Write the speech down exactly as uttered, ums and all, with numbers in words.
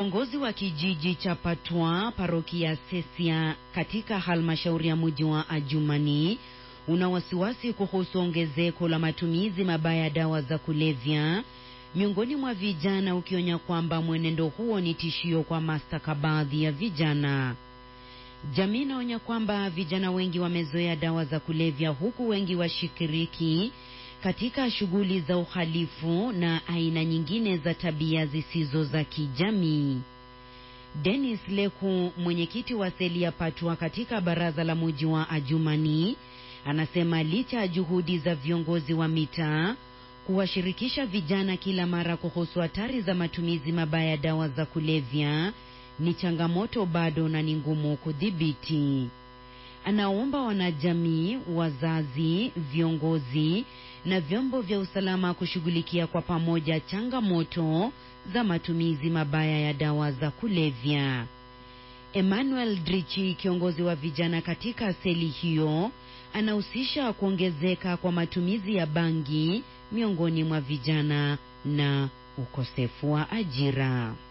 Viongozi wa kijiji cha Patwa, parokia Sesia katika halmashauri ya mji wa Adjumani una wasiwasi kuhusu ongezeko la matumizi mabaya ya dawa za kulevya miongoni mwa vijana, ukionya kwamba mwenendo huo ni tishio kwa mustakabali ya vijana. Jamii inaonya kwamba vijana wengi wamezoea dawa za kulevya, huku wengi washiriki katika shughuli za uhalifu na aina nyingine za tabia zisizo za kijamii. Dennis Leku, mwenyekiti wa seli ya Patwa katika baraza la mji wa Adjumani, anasema licha ya juhudi za viongozi wa mitaa kuwashirikisha vijana kila mara kuhusu hatari za matumizi mabaya ya dawa za kulevya, ni changamoto bado na ni ngumu kudhibiti. Anaomba wanajamii, wazazi, viongozi na vyombo vya usalama kushughulikia kwa pamoja changamoto za matumizi mabaya ya dawa za kulevya. Emmanuel Drichi, kiongozi wa vijana katika seli hiyo, anahusisha kuongezeka kwa matumizi ya bangi miongoni mwa vijana na ukosefu wa ajira.